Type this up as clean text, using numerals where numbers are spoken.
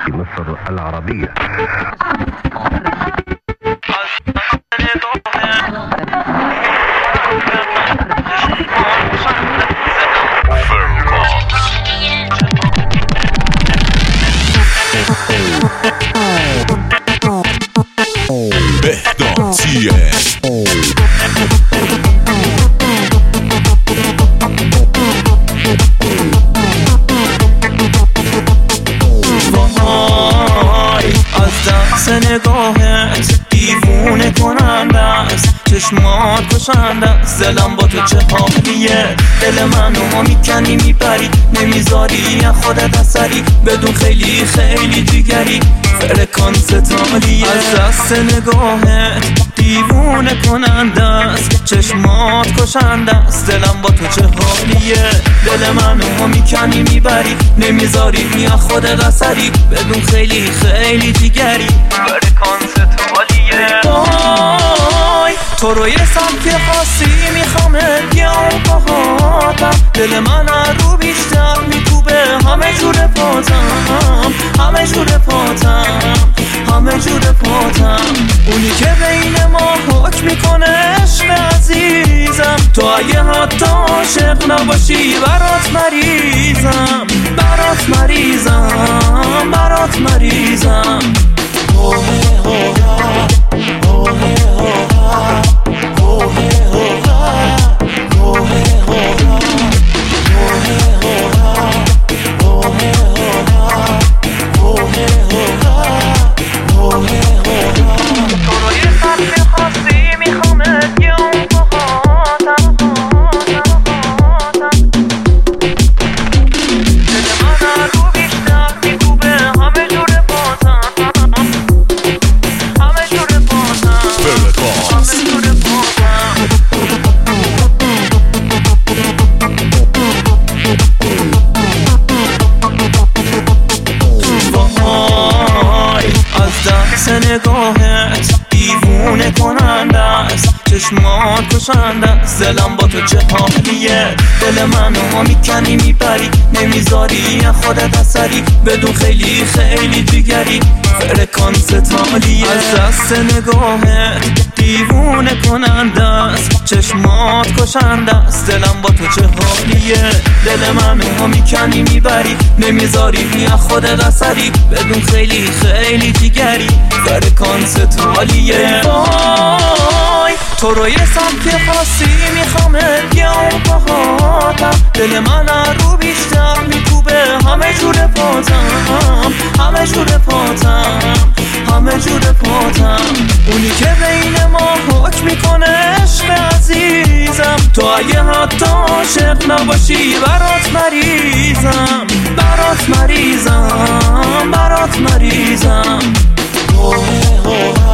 مصر العربية. نگاهت دیوونه کننده است، چشمات کشنده است، دلم با تو چه حالیه؟ دل منو میکنی میبری، نمیذاری خودت اثری، بدون خیلی خیلی دیگری فرکانس تالیه. از دست نگاهت دیوونه کننده است، چشمات کشنده است، دلم با تو چه حالیه؟ دل منو میکنی میبری، نمیذاری خودت اثری، بدون خیلی خیلی دیگری فرکانس تالیه. تو رو یه سمت خاصی میخوامه بیام باهاتم، دل من رو بیشتر میکوبه همه جور پاتم، همه جور پاتم، همه جور پاتم. اونی که بین ما حکم میکنه عشق عزیزم، تو اگه حتی عاشق نباشی برات مریضم، برات مریضم، برات مریضم. نگاهت دیوونه کننده است، چشمات کشنده است، دلم با تو چه حالیه؟ دل منو میکنی میبری، نمیذاری خودت اثری، بدون خیلی خیلی دیگری فرکانس تالیه. از دست نگاهت دیوونه کننده است، چشمات کشنده است، دلم با تو چه حالیه؟ دل منو میکنی میبری، نمیذاری خودت اثری، بدون خیلی خیلی دیگری فرکانس تالیه. تو رو یه سمت خاصی میخوامه بیام باهاتم، دل من رو بیشتر میکوبه همه جور پاتم، همه جور پاتم، همه جور پاتم. اونی که بین ما حکم میکنه عشق عزیزم، تو اگه حتی عاشق نباشی برات مریضم، برات مریضم، برات مریضم.